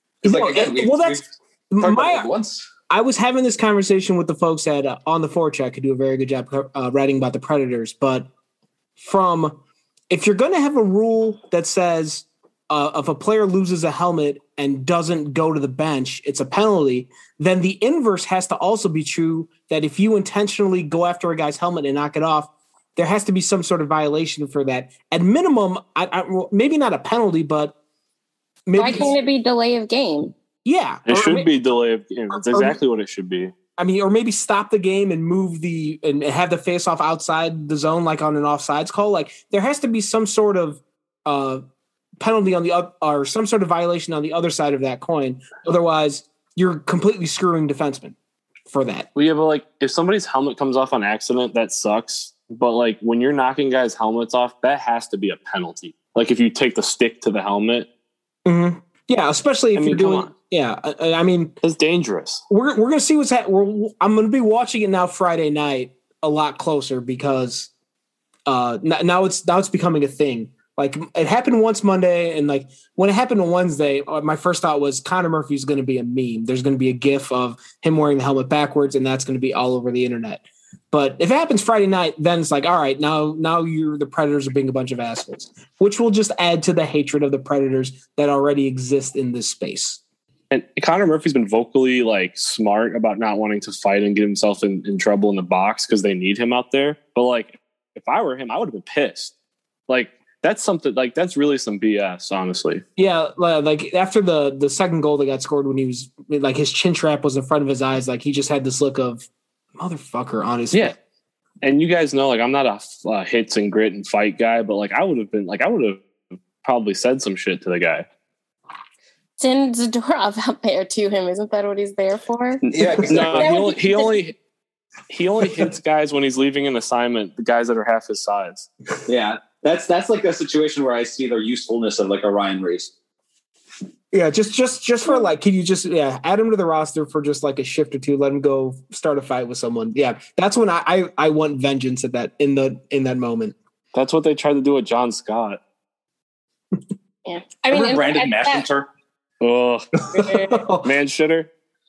Once. I was having this conversation with the folks at On the Forecheck who do a very good job writing about the Predators, but if you're going to have a rule that says if a player loses a helmet and doesn't go to the bench, it's a penalty, then the inverse has to also be true, that if you intentionally go after a guy's helmet and knock it off, there has to be some sort of violation for that. At minimum, maybe not a penalty, but maybe. Why can't it be delay of game? Yeah. It should be delay of game. That's exactly what it should be. I mean, or maybe stop the game and and have the face off outside the zone, on an offsides call. There has to be some sort of penalty on the or some sort of violation on the other side of that coin. Otherwise, you're completely screwing defensemen for that. Well, yeah, but if somebody's helmet comes off on accident, that sucks. But when you're knocking guys' helmets off, that has to be a penalty. If you take the stick to the helmet. Mm-hmm. Yeah, especially if you're doing. Yeah, I mean, it's dangerous. We're going to see what's happening. I'm going to be watching it now Friday night a lot closer because now it's becoming a thing. It happened once Monday, and when it happened on Wednesday, my first thought was Connor Murphy's going to be a meme. There's going to be a GIF of him wearing the helmet backwards, and that's going to be all over the internet. But if it happens Friday night, then it's like, all right, now the Predators are being a bunch of assholes, which will just add to the hatred of the Predators that already exist in this space. And Connor Murphy's been vocally like smart about not wanting to fight and get himself in trouble in the box because they need him out there. But like, if I were him, I would have been pissed. Like, that's something like that's really some BS, honestly. Yeah, like after the second goal that got scored when he was like his chin strap was in front of his eyes, like he just had this look of motherfucker on his face. And you guys know, like I'm not a hits and grit and fight guy, but like I would have probably said some shit to the guy. Send Zadorov out there to him. Isn't that what he's there for? Yeah, no, he only hits guys when he's leaving an assignment. The guys that are half his size. Yeah. That's like a situation where I see the usefulness of like a Ryan Reese. Yeah, just for like, can you just add him to the roster for just like a shift or two? Let him go start a fight with someone. Yeah, that's when I want vengeance at that in that moment. That's what they tried to do with John Scott. Yeah, I mean, Brandon Mashinter. Oh, man, shitter.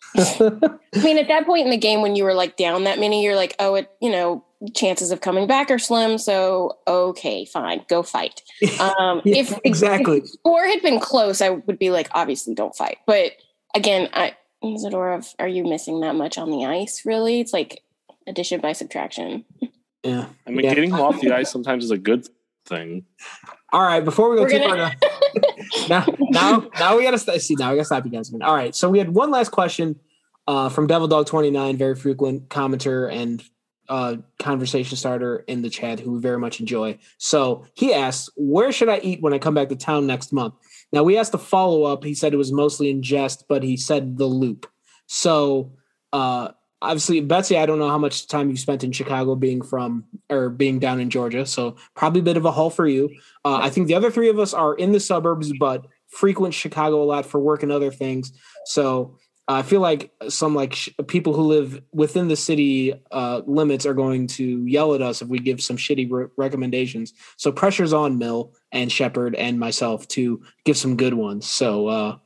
I mean, at that point in the game when you were like down that many, you're like, chances of coming back are slim. So, okay, fine, go fight. If the score had been close, I would be like, obviously don't fight. But again, Zadorov, are you missing that much on the ice? Really? It's like addition by subtraction. Yeah. I mean, getting him off the ice sometimes is a good thing. All right, before we go too far now we gotta stop you guys. All right, so we had one last question from Devil Dog 29, very frequent commenter and conversation starter in the chat who we very much enjoy. So he asked, where should I eat when I come back to town next month? Now we asked a follow-up. He said it was mostly in jest, but he said the Loop. So obviously, Betsy, I don't know how much time you've spent in Chicago being down in Georgia. So probably a bit of a haul for you. I think the other three of us are in the suburbs, but frequent Chicago a lot for work and other things. So I feel like some people who live within the city limits are going to yell at us if we give some shitty recommendations. So pressure's on Mill and Shepard and myself to give some good ones. So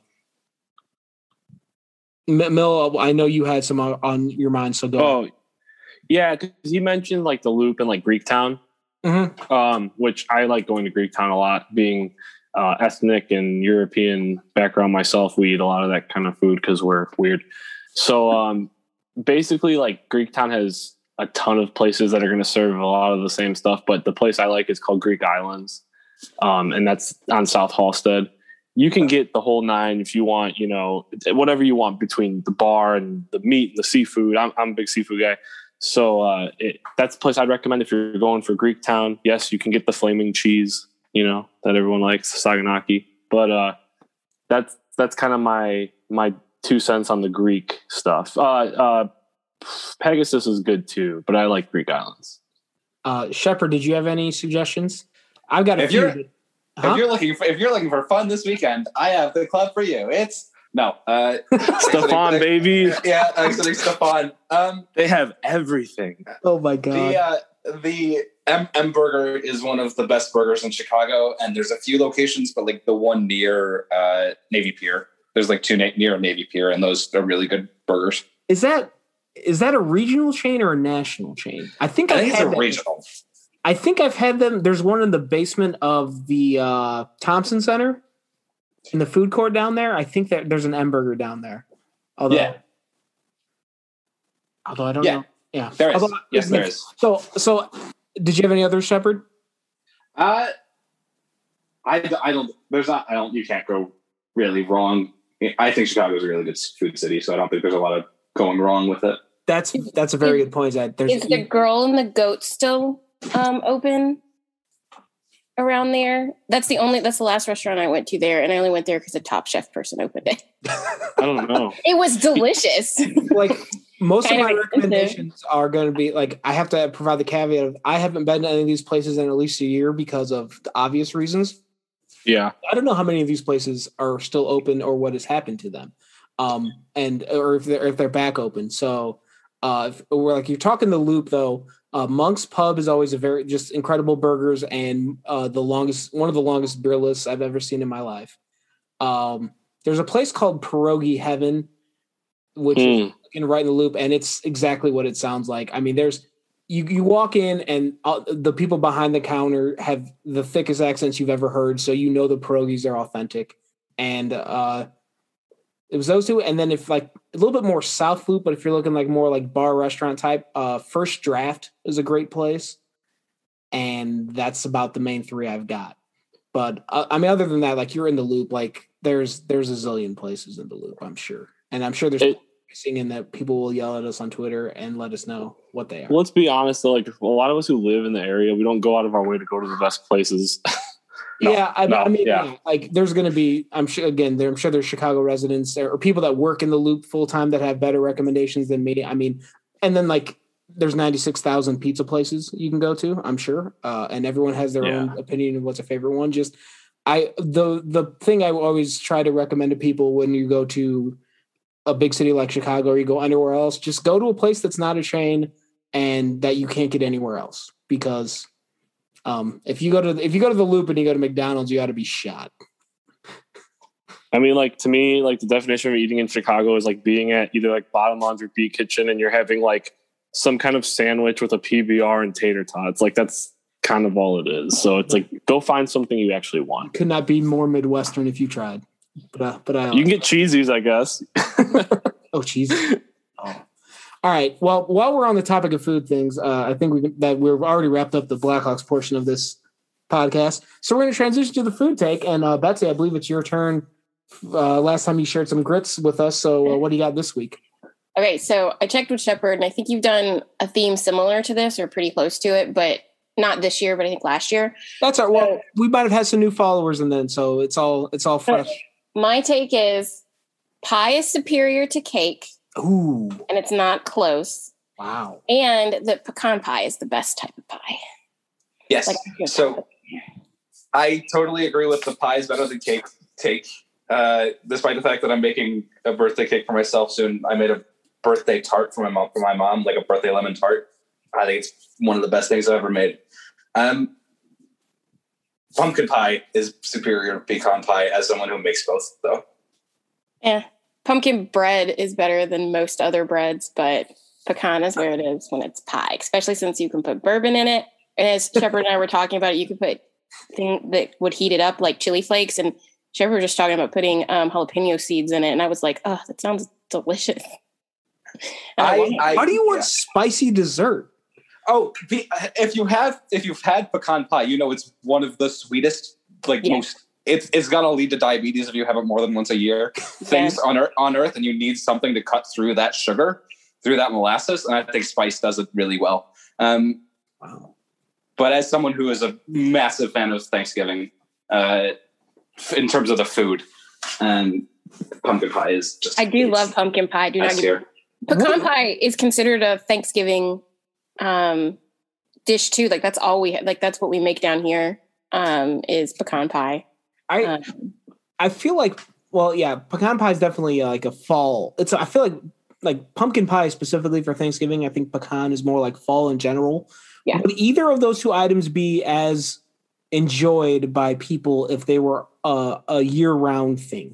Mill, I know you had some on your mind, so go. Oh, yeah, because you mentioned like the Loop and like Greektown, which I like going to Greektown a lot, being ethnic and European background myself. We eat a lot of that kind of food because we're weird. So basically, like Greektown has a ton of places that are going to serve a lot of the same stuff, but the place I like is called Greek Islands, and that's on South Halstead. You can get the whole nine if you want, whatever you want between the bar and the meat and the seafood. I'm a big seafood guy. So that's the place I'd recommend if you're going for Greektown. Yes, you can get the flaming cheese, that everyone likes, Saganaki. But that's kind of my 2 cents on the Greek stuff. Pegasus is good too, but I like Greek Islands. Shepard, did you have any suggestions? I've got a few. If you're looking for fun this weekend, I have the club for you. It's Stefan, baby. Yeah, actually Stefan. They have everything. Oh my god. The M Burger is one of the best burgers in Chicago, and there's a few locations, but like the one near Navy Pier. There's like two near Navy Pier, and those are really good burgers. Is that a regional chain or a national chain? I think it's a regional. I think I've had them. There's one in the basement of the Thompson Center in the food court down there. I think that there's an M Burger down there. Although I don't know. Yeah, there is. Yes, there is. So did you have any others, Shepard? I don't. There's not. I don't. You can't go really wrong. I think Chicago is a really good food city, so I don't think there's a lot of going wrong with it. That's a very good point. Is the Girl and the Goat still open around there? That's the last restaurant I went to there, and I only went there because a Top Chef person opened it. I don't know. It was delicious. Like most of my recommendations are going to be like, I have to provide the caveat of I haven't been to any of these places in at least a year because of the obvious reasons. Yeah, I don't know how many of these places are still open or what has happened to them, or if they're back open. So if we're like, you're talking the Loop though. Monk's Pub is always a very just incredible burgers and one of the longest beer lists I've ever seen in my life. There's a place called Pierogi Heaven, which is right in the Loop, and it's exactly what it sounds like. I mean, there's you walk in and the people behind the counter have the thickest accents you've ever heard, so you know the pierogies are authentic. And it was those two, and then if like a little bit more South Loop, but if you're looking like more like bar restaurant type, First Draft is a great place, and that's about the main three I've got. But I mean, other than that, like you're in the Loop, like there's a zillion places in the Loop, I'm sure, and I'm sure there's singing that people will yell at us on Twitter and let us know what they are. Let's be honest, though, like a lot of us who live in the area, we don't go out of our way to go to the best places. I mean, like there's going to be, I'm sure there's Chicago residents or people that work in the Loop full time that have better recommendations than me. I mean, and then like there's 96,000 pizza places you can go to, I'm sure. And everyone has their own opinion of what's a favorite one. Just the thing I always try to recommend to people when you go to a big city like Chicago or you go anywhere else, just go to a place that's not a chain and that you can't get anywhere else. Because if you go to the Loop and you go to McDonald's, you ought to be shot. I mean, like to me, like the definition of eating in Chicago is like being at either like Bottom Laundry Beat Kitchen and you're having like some kind of sandwich with a PBR and tater tots. Like that's kind of all it is. So it's like go find something you actually want. Could not be more Midwestern if you tried. But you can get cheesies, I guess. Oh, cheesy. Oh. All right. Well, while we're on the topic of food things, I think we've already wrapped up the Blackhawks portion of this podcast. So we're going to transition to the food take. And Betsy, I believe it's your turn. Last time you shared some grits with us. So what do you got this week? Okay. So I checked with Shepard, and I think you've done a theme similar to this or pretty close to it, but not this year, but I think last year. That's all right. Well, we might have had some new followers and then, so it's all fresh. My take is pie is superior to cake. Ooh. And it's not close. Wow. And the pecan pie is the best type of pie. Yes. So I totally agree with the pie is better than cake take. Despite the fact that I'm making a birthday cake for myself soon, I made a birthday tart for my mom, like a birthday lemon tart. I think it's one of the best things I've ever made. Pumpkin pie is superior to pecan pie as someone who makes both, though. Yeah. Pumpkin bread is better than most other breads, but pecan is where it is when it's pie, especially since you can put bourbon in it. And as Shepard and I were talking about it, you could put things that would heat it up like chili flakes. And Shepard was just talking about putting jalapeno seeds in it. And I was like, oh, that sounds delicious. How do you want spicy dessert? Oh, if you've had pecan pie, you know it's one of the sweetest, most. It's gonna lead to diabetes if you have it more than once a year. Things on Earth, and you need something to cut through that sugar, through that molasses, and I think spice does it really well. Wow. But as someone who is a massive fan of Thanksgiving, in terms of the food, pumpkin pie is just. I do love pumpkin pie. Pecan pie is considered a Thanksgiving dish too. Like that's all we like. That's what we make down here. Is pecan pie. I feel like, well, yeah, pecan pie is definitely like a fall. I feel like pumpkin pie specifically for Thanksgiving. I think pecan is more like fall in general. Yeah. Would either of those two items be as enjoyed by people if they were a year-round thing?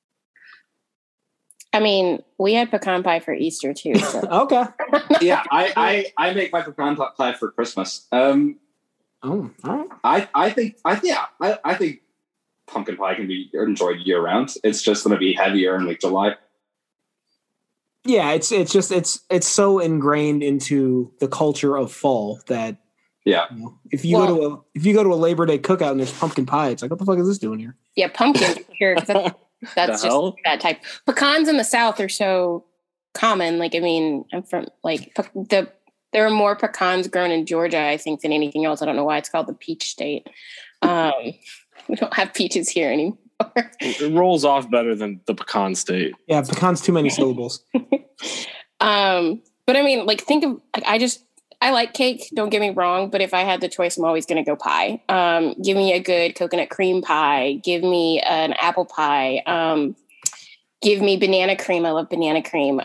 I mean, we had pecan pie for Easter too. So. Okay. Yeah, I make my pecan pie for Christmas. Oh, all right. I think pumpkin pie can be enjoyed year round. It's just going to be heavier in like July. Yeah, it's so ingrained into the culture of fall that if you go to a Labor Day cookout and there's pumpkin pie, it's like, what the fuck is this doing here? Yeah, pumpkin here. That's just that type. Pecans in the South are so common. Like, I mean, I'm from like there are more pecans grown in Georgia, I think, than anything else. I don't know why it's called the peach state. We don't have peaches here anymore. It rolls off better than the pecan state. Yeah, pecan's too many syllables. But I mean, like, think of like I like cake. Don't get me wrong, but if I had the choice, I'm always going to go pie. Give me a good coconut cream pie. Give me an apple pie. Give me banana cream. I love banana cream.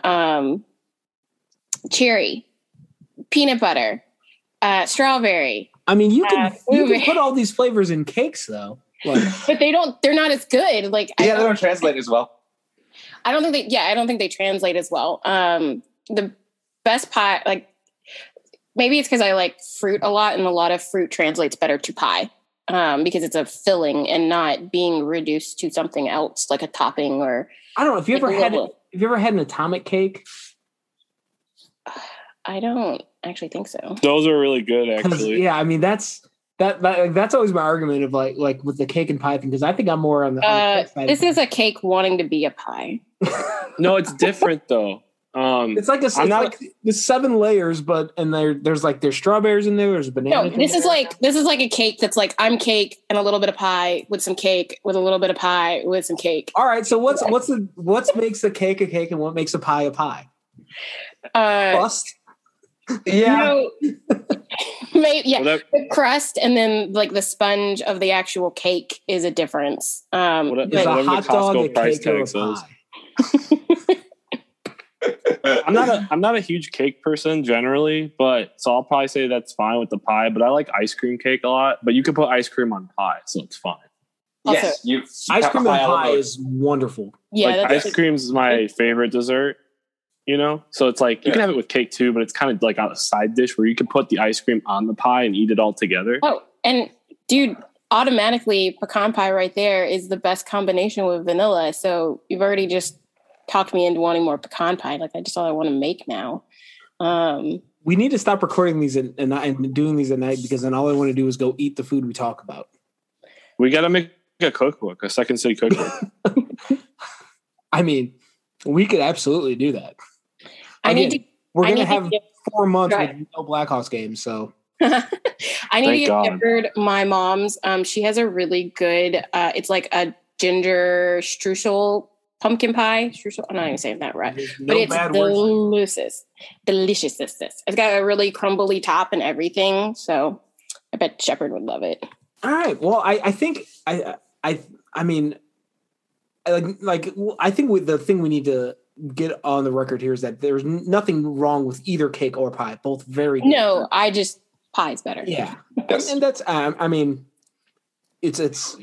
Cherry, peanut butter, strawberry. I mean, you can put all these flavors in cakes, though. Like, but they're not as good. Like, they don't translate as well. I don't think they translate as well. The best pie, like, maybe it's because I like fruit a lot, and a lot of fruit translates better to pie because it's a filling and not being reduced to something else like a topping or. I don't know if you ever had an atomic cake. I don't actually think so. Those are really good, actually. Yeah, I mean that's always my argument of like with the cake and pie thing, because I think I'm more on the side. This is a cake wanting to be a pie. No, it's different though. It's like there's 7 layers, and there's strawberries in there. There's banana. No, this is like a cake that's like I'm cake and a little bit of pie with some cake with a little bit of pie with some cake. All right, so what makes a cake and what makes a pie a pie? Crust. Yeah. Maybe, yeah. The crust and then like the sponge of the actual cake is a difference. Is a hot dog a cake or a pie? I'm not a huge cake person generally, so I'll probably say that's fine with the pie. But I like ice cream cake a lot. But you can put ice cream on pie, so it's fine. Yes, ice cream on pie is wonderful. Yeah, ice cream is my favorite dessert. So it's like you can have it with cake too, but it's kind of like a side dish where you can put the ice cream on the pie and eat it all together. Oh, and dude, automatically pecan pie right there is the best combination with vanilla. So you've already just talked me into wanting more pecan pie. Like I want to make now. We need to stop recording these and doing these at night, because then all I want to do is go eat the food we talk about. We got to make a cookbook, a Second City cookbook. I mean, we could absolutely do that. We're going to have 4 months with no Blackhawks games, so. I need to get Shepherd my mom's. She has a really good, it's like a ginger streusel pumpkin pie. Streusel, I'm not even saying that right. But it's delicious. It's got a really crumbly top and everything, so I bet Shepherd would love it. All right. Well, I think, I mean, I think with the thing we need to get on the record here is that there's nothing wrong with either cake or pie. Both very good. No, pie's better. Yeah. And that's I mean it's one's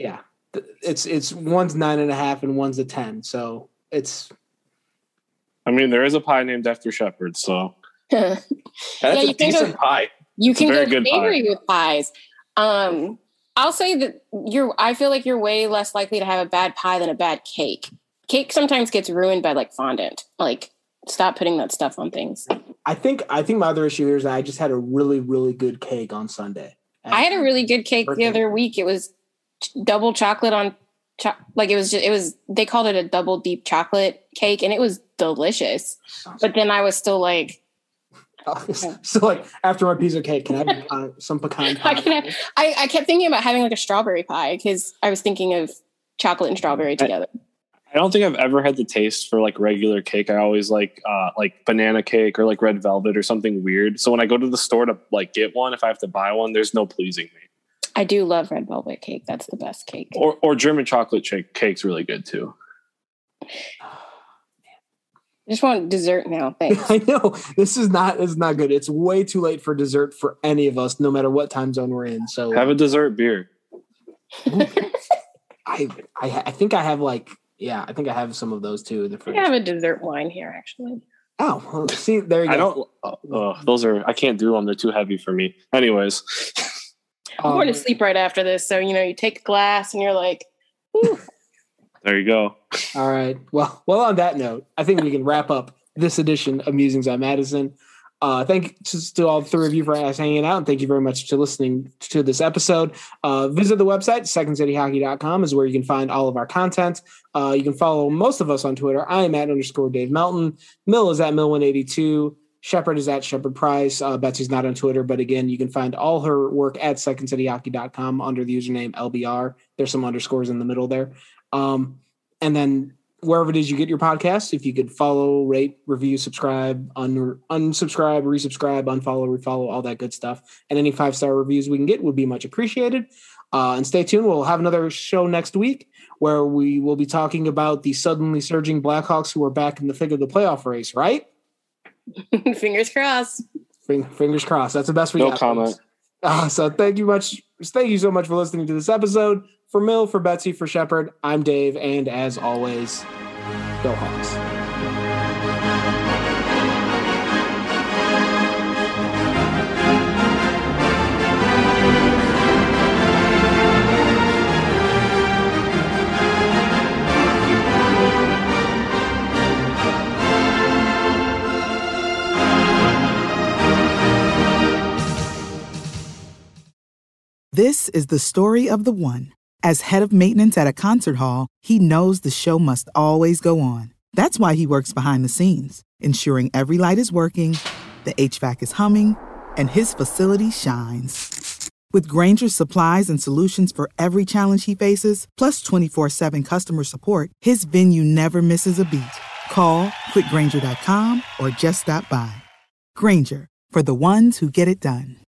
9.5 and one's a 10. So it's there is a pie named after Shepherd, so that's a decent pie. You can go savory with pies. I'll say that I feel like you're way less likely to have a bad pie than a bad cake. Cake sometimes gets ruined by like fondant. Like, stop putting that stuff on things. I think my other issue here is that I just had a really, really good cake on Sunday. I had a really good cake the other week. It was double chocolate on they called it a double deep chocolate cake, and it was delicious. But then I was still like, so like after my piece of cake, can I have some pecan pie? I kept thinking about having like a strawberry pie because I was thinking of chocolate and strawberry together. I don't think I've ever had the taste for like regular cake. I always like banana cake or like red velvet or something weird. So when I go to the store to like get one, if I have to buy one, there's no pleasing me. I do love red velvet cake. That's the best cake. Or German chocolate cake's really good too. I just want dessert now. Thanks. I know this is not good. It's way too late for dessert for any of us, no matter what time zone we're in. So have a dessert beer. I think I have I think I have some of those too in the fridge. I have a dessert wine here, actually. Oh, well, see, there you go. Those are, I can't do them. They're too heavy for me. Anyways. I'm going to sleep right after this. So, you take a glass and you're like, whew. There you go. All right. Well, on that note, I think we can wrap up this edition of Musings on Madison. Thanks to all 3 of you for hanging out, and thank you very much for listening to this episode. Visit the website, secondcityhockey.com is where you can find all of our content. You can follow most of us on Twitter. I am @_Dave Melton. Mill is @Mill182. Shepherd is @Shepherd Price. Betsy's not on Twitter, but again, you can find all her work at secondcityhockey.com under the username LBR. There's some underscores in the middle there. And then wherever it is you get your podcasts, if you could follow, rate, review, subscribe, unsubscribe, resubscribe, unfollow, refollow, all that good stuff. And any 5-star reviews we can get would be much appreciated. And stay tuned. We'll have another show next week where we will be talking about the suddenly surging Blackhawks who are back in the thick of the playoff race, right? Fingers crossed. Fingers crossed. That's the best we got. No comment. So thank you so much for listening to this episode. For Mill, for Betsy, for Shepherd, I'm Dave, and as always, go Hawks. This is the story of the one. As head of maintenance at a concert hall, he knows the show must always go on. That's why he works behind the scenes, ensuring every light is working, the HVAC is humming, and his facility shines. With Grainger's supplies and solutions for every challenge he faces, plus 24/7 customer support, his venue never misses a beat. Call quickgrainger.com or just stop by. Grainger, for the ones who get it done.